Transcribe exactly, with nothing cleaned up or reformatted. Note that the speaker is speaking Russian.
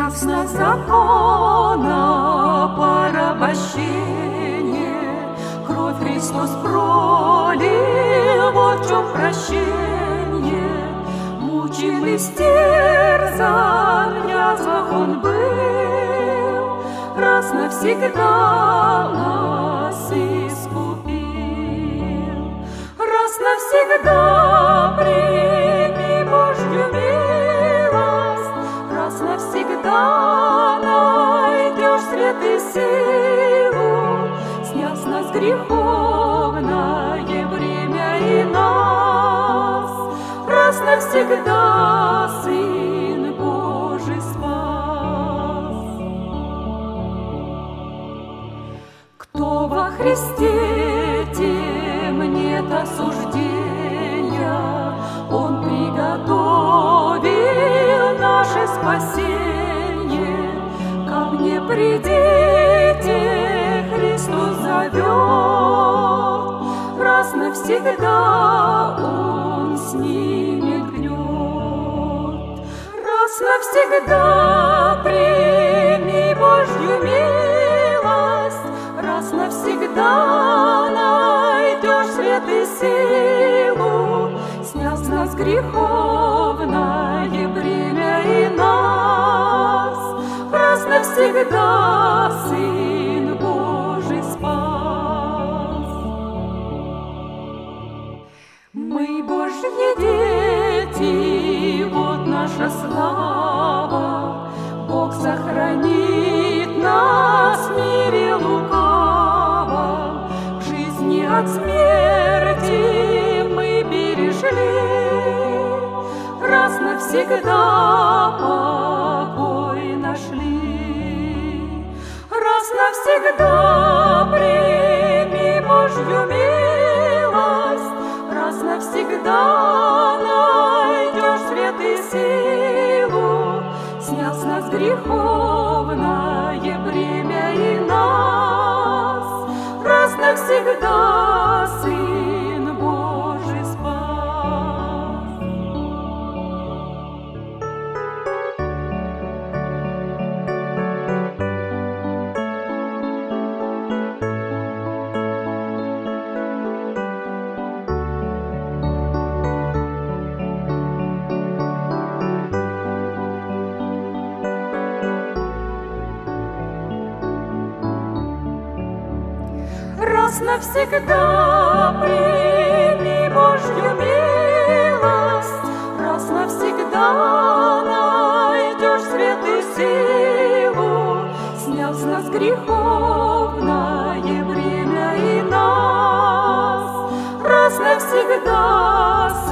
Ясно закона порабощение, кровь Христос пролил, вот в чем прощение. Мучим и стерзан, в язвах Он был, раз навсегда нас искупил. Раз навсегда прими Божью милость, раз навсегда найдешь свет и силу, сняв с нас греховное бремя и нас, раз навсегда Сын Божий спас. Кто во Христе, тем нет осуждения, Он приготовил наше спасение. Ко мне придите, Христос зовет, раз навсегда Он снимет гнет. Раз навсегда прими Божью милость, раз навсегда найдешь свет и силу, сняв с нас греховное бремя и нас, раз навсегда Сын Божий спас. Мы Божьи дети, вот наша слава, Бог сохранит нас в мире лукавом, в жизни от смерти мы бережли, раз навсегда покой нашли. Раз навсегда прими Божью милость, раз навсегда найдешь свет и силу, сняв с нас греховное бремя и нас, раз навсегда Сын Божий спас. Раз навсегда прими Божью милость, раз навсегда найдешь свет и силу, сняв с нас греховное бремя и нас, раз навсегда